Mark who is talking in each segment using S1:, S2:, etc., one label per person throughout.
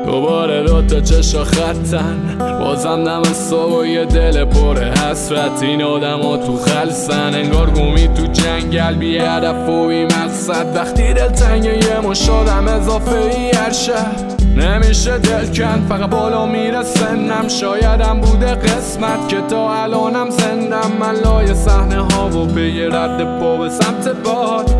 S1: دوباره دوتا چشا خطن، بازم دم صبح و یه دل پر حسرت. این آدم ها تو خلصن، انگار گومی تو جنگل، بی هدف و بی مقصد. وقتی دل تنگه یه مش آدم اضافه ای هر شهر، نمیشه دل کن، فقط بالا میره سنم. شایدم بوده قسمت که تا الانم زندم. من لای صحنه ها و پی رد پا به سمت باد،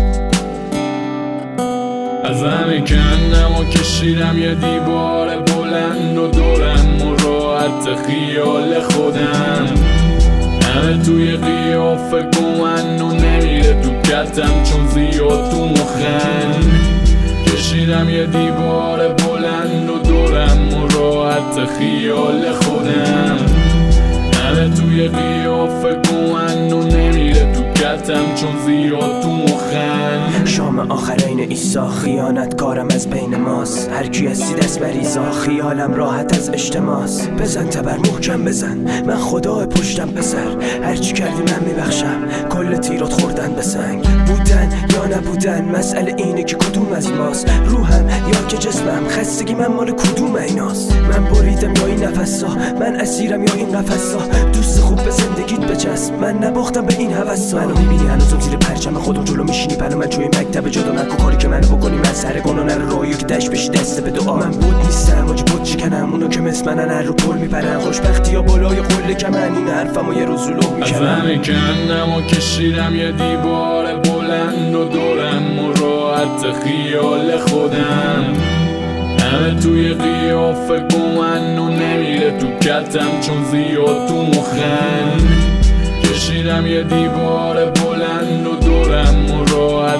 S1: از همه کندم و کشیدم یه دیوار بلند و دورم و راحت خیال خودم. همه توی قیافه گمن و نمیره تو کتم چون زیاد تو مخن. کشیدم یه دیوار بلند و دورم و راحت خیال خودم. همه توی قیافه گمن و نمیره تو کتم چون زیاد تو مخن.
S2: شام آخرین ایسا، خیانت کارم از بین ماست. هر کی هستی دست بریزا، خیالم راحت از اجتماس. بزن تبر محکم بزن، من خدا پشتم بسر. هرچی کردی من میبخشم، کل تیرات خوردن به سنگ. بودن یا نبودن، مسئله اینه که کدوم از ماست. روحم یا که جسمم، خستگی من مال کدوم ایناست. من بریدم یا این نفسا، من اسیرم یا این قفسا. دوست خوب به زندگیت بچسب، من نباختم به این هوسا. منو میبینی هنوزم زیر پرچم خودم جلو میشینی پلو من توی مکتب جدا. نکو کاری که منو بکنی من سر گناه نره رویو که دشت بشی دست به دعا. من بود نیستم آجی بود شکنم، اونو که مثل منن هر رو پل میپرن. خوشبختی یا بالای قله که من این حرفمو یه روز رو لو میکنم.
S1: از همه کندم و کشیدم یه دیوار بلند و دورم و راحت خیال خودم. همه توی قیافه گمن و نمیره تو کتم چون زیاد تو مخن. کشیدم یه دیوار بلند و دورم و راحت